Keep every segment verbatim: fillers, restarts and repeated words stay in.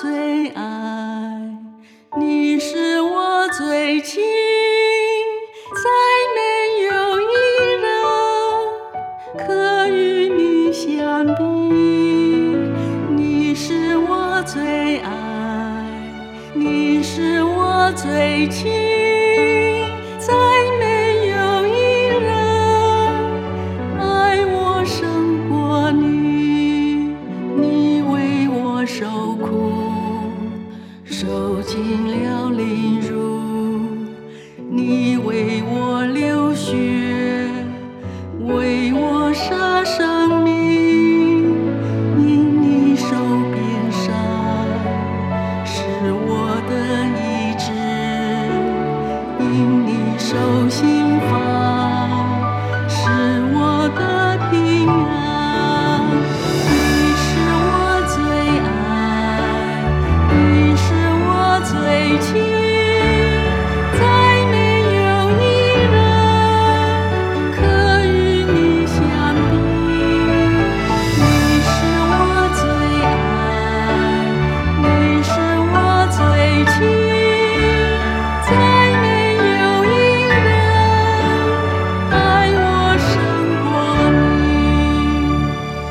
最爱，你是我最亲，再没有一人可与你相比。你是我最爱，你是我最亲，再没有一人爱我胜过你。你为我受苦，受尽了凌辱，你为我流血，为我舍生命，因你受鞭伤是我的医治，因你受刑罚是我的平安。你是我最爱，你是我最亲，再没有一人可与你相比。你是我最爱，你是我最亲，再没有一人爱我胜过你。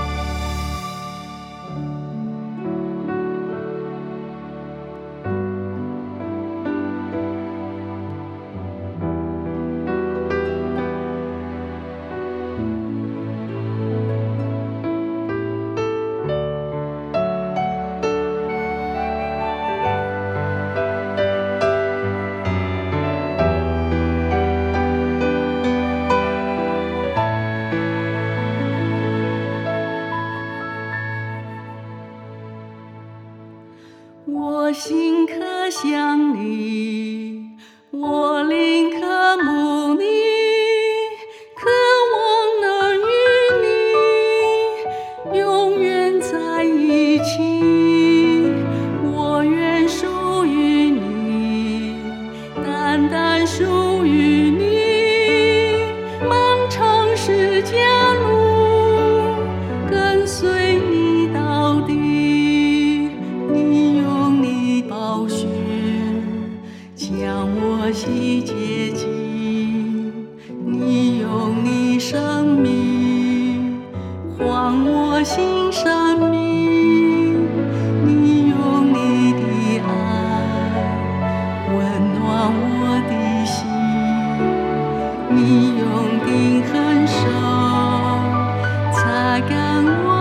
我心可想你，我灵可慕你，渴望能与你永远在一起。我愿属于你，单单属于你，漫长世间路跟随你到底。你用你宝血将我洗洁净，你用你生命还我新生命，你用你的爱温暖我的心，你用定恒手擦干我